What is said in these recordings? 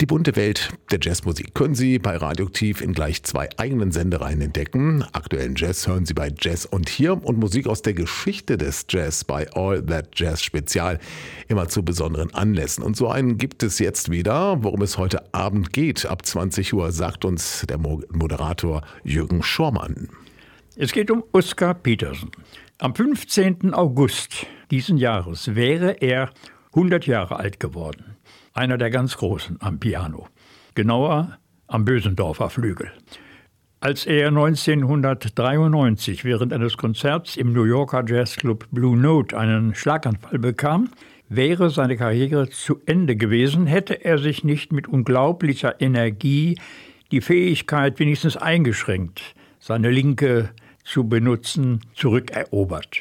Die bunte Welt der Jazzmusik können Sie bei Radioaktiv in gleich 2 eigenen Sendereihen entdecken. Aktuellen Jazz hören Sie bei Jazz und Hier und Musik aus der Geschichte des Jazz bei All That Jazz Spezial, immer zu besonderen Anlässen. Und so einen gibt es jetzt wieder. Worum es heute Abend geht, ab 20 Uhr, sagt uns der Moderator Jürgen Schormann. Es geht um Oscar Peterson. Am 15. August diesen Jahres wäre er 100 Jahre alt geworden. Einer der ganz Großen am Piano. Genauer am Bösendorfer Flügel. Als er 1993 während eines Konzerts im New Yorker Jazzclub Blue Note einen Schlaganfall bekam, wäre seine Karriere zu Ende gewesen, hätte er sich nicht mit unglaublicher Energie die Fähigkeit, wenigstens eingeschränkt, seine Linke zu benutzen, zurückerobert.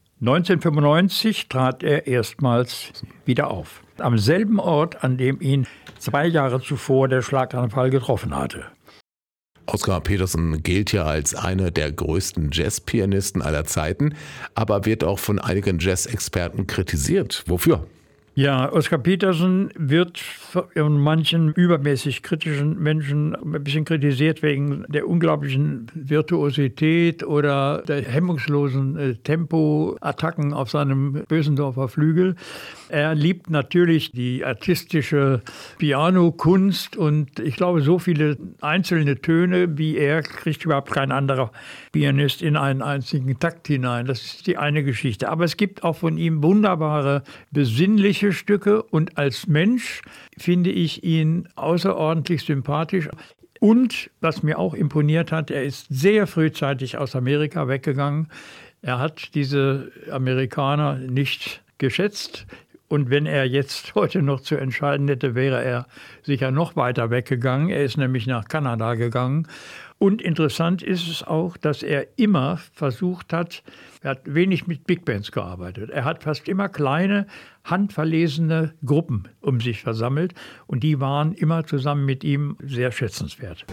1995 trat er erstmals wieder auf. Am selben Ort, an dem ihn 2 Jahre zuvor der Schlaganfall getroffen hatte. Oscar Peterson gilt ja als einer der größten Jazzpianisten aller Zeiten, aber wird auch von einigen Jazzexperten kritisiert. Wofür? Ja, Oscar Peterson wird von manchen übermäßig kritischen Menschen ein bisschen kritisiert wegen der unglaublichen Virtuosität oder der hemmungslosen Tempoattacken auf seinem Bösendorfer Flügel. Er liebt natürlich die artistische Pianokunst und ich glaube, so viele einzelne Töne wie er kriegt überhaupt kein anderer Pianist in einen einzigen Takt hinein. Das ist die eine Geschichte. Aber es gibt auch von ihm wunderbare, besinnliche Stücke und als Mensch finde ich ihn außerordentlich sympathisch. Und was mir auch imponiert hat, er ist sehr frühzeitig aus Amerika weggegangen. Er hat diese Amerikaner nicht geschätzt. Und wenn er jetzt heute noch zu entscheiden hätte, wäre er sicher noch weiter weggegangen. Er ist nämlich nach Kanada gegangen. Und interessant ist es auch, dass er immer versucht hat, er hat wenig mit Big Bands gearbeitet. Er hat fast immer kleine, handverlesene Gruppen um sich versammelt. Und die waren immer zusammen mit ihm sehr schätzenswert.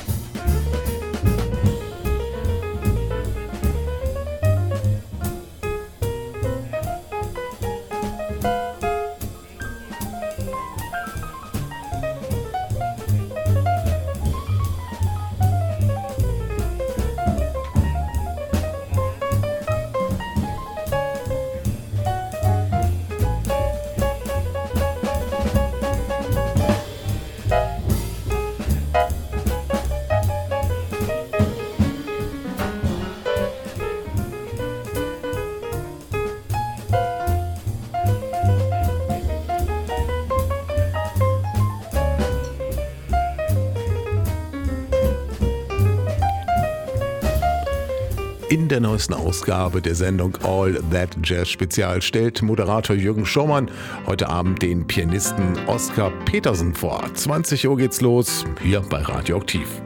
In der neuesten Ausgabe der Sendung All That Jazz Spezial stellt Moderator Jürgen Schormann heute Abend den Pianisten Oscar Peterson vor. 20 Uhr geht's los, hier bei Radioaktiv.